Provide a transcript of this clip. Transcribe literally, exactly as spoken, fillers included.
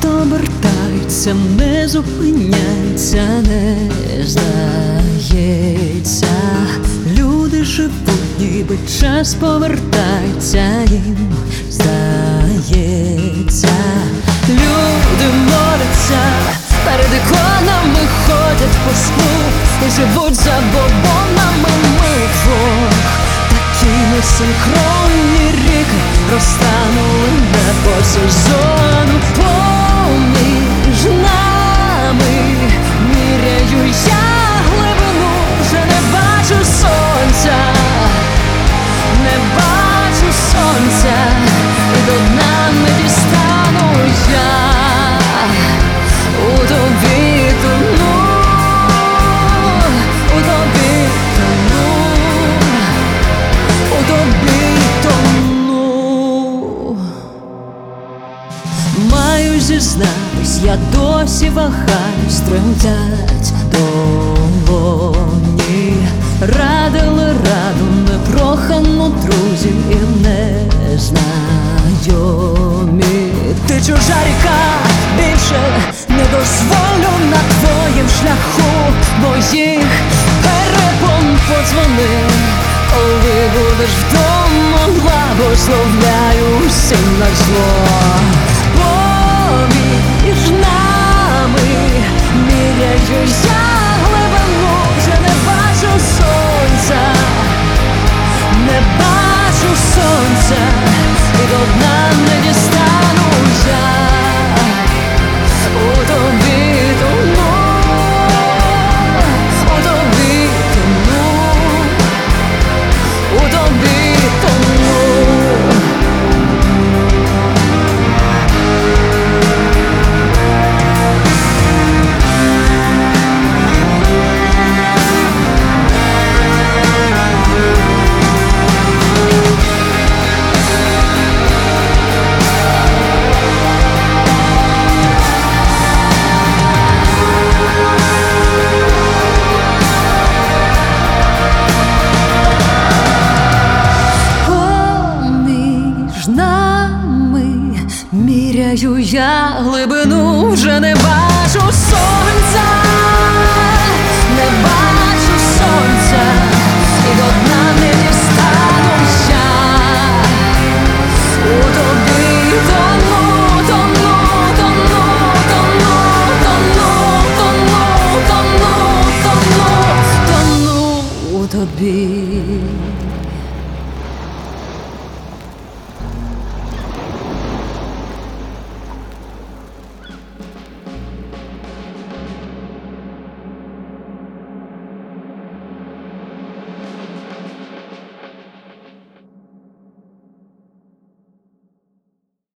обертається, не зупиняється, не здається. Люди живуть, ніби час повертається, їм здається. Люди моляться, перед іконами ходять по сну і живуть забобонами ми вдвох. Такі несинхронні ріки розтанули не по сезону. Поміж нами міряю я глибину, вже не бачу сонця, не бачу сонця, і до дна не дістану я. У тобі тону, у тобі тону, у тобі тону. Маю зізнатись, я досі вагаюсь, тремтять долоні. Радили раду непрохану друзі і незнайомі. Ти чужа ріка, більше не дозволю на твоїм шляху моїх перепон. Подзвони, коли будеш вдома, благословляю всім на зло. Поміж нами міряю я глибину, вже не бачу сонця, не бачу сонця, і до дна не дістану я. У тобі тону, у тобі тону, у тобі тону. Міряю я глибину, вже не бачу сонця, не бачу сонця, і до дна не дістану я. У тобі тону, тону, тону, тону, тону, тону, тону, тону, тону, у тобі.